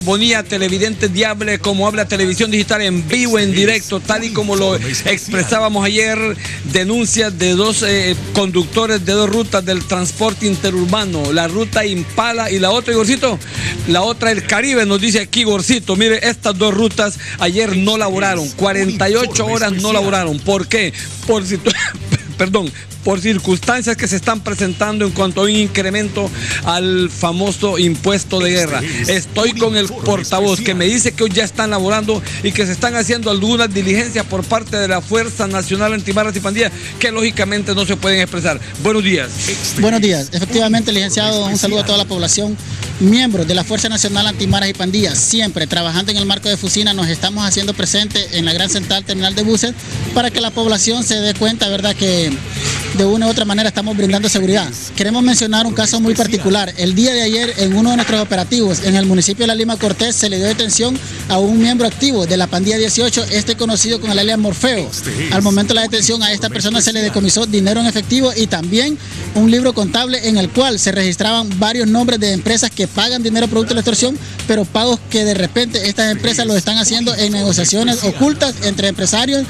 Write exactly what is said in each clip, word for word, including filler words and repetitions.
Bonía, televidente diable, como habla Televisión Digital en vivo, en directo, tal y como lo expresábamos ayer. Denuncias de dos eh, conductores de dos rutas del transporte interurbano, la ruta Impala y la otra, Igorcito, la otra el Caribe, nos dice aquí Igorcito. Mire, estas dos rutas ayer no laboraron, cuarenta y ocho horas no laboraron. ¿Por qué? Por situ... perdón, por circunstancias que se están presentando en cuanto a un incremento al famoso impuesto de guerra. Estoy con el portavoz que me dice que hoy ya están laborando y que se están haciendo algunas diligencias por parte de la Fuerza Nacional Antimaras y Pandillas que lógicamente no se pueden expresar. Buenos días. Buenos días. Efectivamente, licenciado, un saludo a toda la población. Miembros de la Fuerza Nacional Antimaras y Pandillas, siempre trabajando en el marco de Fusina, nos estamos haciendo presentes en la Gran Central Terminal de Buses para que la población se dé cuenta, ¿verdad?, que de una u otra manera estamos brindando seguridad. Queremos mencionar un caso muy particular. El día de ayer, en uno de nuestros operativos en el municipio de La Lima Cortés, se le dio detención a un miembro activo de la pandilla dieciocho, este conocido con el alias Morfeo. Al momento de la detención, a esta persona se le decomisó dinero en efectivo y también un libro contable en el cual se registraban varios nombres de empresas que pagan dinero producto de la extorsión, pero pagos que de repente estas empresas lo están haciendo en negociaciones ocultas entre empresarios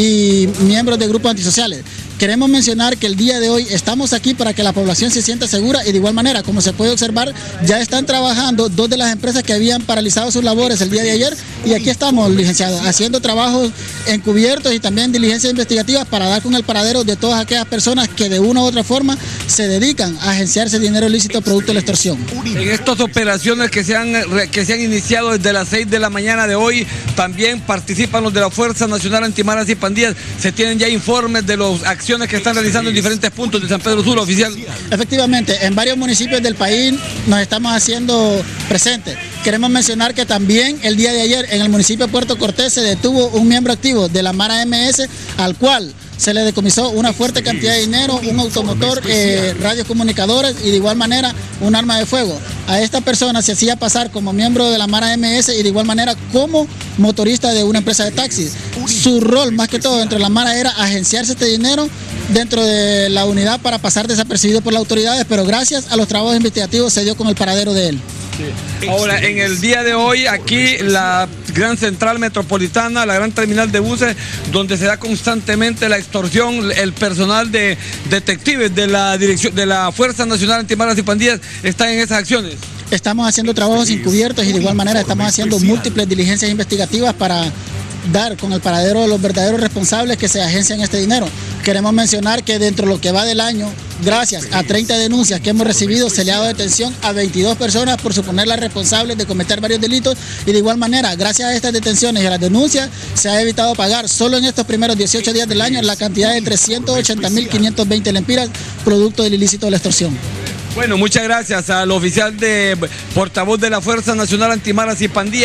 y miembros de grupos antisociales. Queremos mencionar que el día de hoy estamos aquí para que la población se sienta segura y de igual manera, como se puede observar, ya están trabajando dos de las empresas que habían paralizado sus labores el día de ayer y aquí estamos, licenciados, haciendo trabajos encubiertos y también diligencias investigativas para dar con el paradero de todas aquellas personas que de una u otra forma se dedican a agenciarse dinero ilícito producto de la extorsión. En estas operaciones que se han, que se han iniciado desde las seis de la mañana de hoy, también participan los de la Fuerza Nacional Antimaras y Pandillas. Se tienen ya informes de los acciones que están realizando en diferentes puntos de San Pedro Sula, oficial. Efectivamente, en varios municipios del país nos estamos haciendo presentes. Queremos mencionar que también el día de ayer en el municipio de Puerto Cortés se detuvo un miembro activo de la Mara M S, al cual se le decomisó una fuerte cantidad de dinero, un automotor, eh, radiocomunicadores y de igual manera un arma de fuego. A esta persona se hacía pasar como miembro de la Mara M S y de igual manera como motorista de una empresa de taxis. Su rol más que todo dentro de la Mara era agenciarse este dinero dentro de la unidad para pasar desapercibido por las autoridades, pero gracias a los trabajos investigativos se dio con el paradero de él. Sí. Ahora, en el día de hoy, aquí la Gran Central Metropolitana, la Gran Terminal de Buses, donde se da constantemente la extorsión, el personal de detectives de la dirección de la Fuerza Nacional Antimaras y Pandillas están en esas acciones. Estamos haciendo trabajos encubiertos y de igual manera estamos haciendo múltiples diligencias investigativas para dar con el paradero de los verdaderos responsables que se agencian este dinero. Queremos mencionar que dentro de lo que va del año, gracias a treinta denuncias que hemos recibido, se le ha dado detención a veintidós personas por suponerlas responsables de cometer varios delitos y de igual manera, gracias a estas detenciones y a las denuncias, se ha evitado pagar solo en estos primeros dieciocho días del año la cantidad de trescientos ochenta mil quinientos veinte lempiras producto del ilícito de la extorsión. Bueno, muchas gracias al oficial de portavoz de la Fuerza Nacional Antimaras y Pandillas.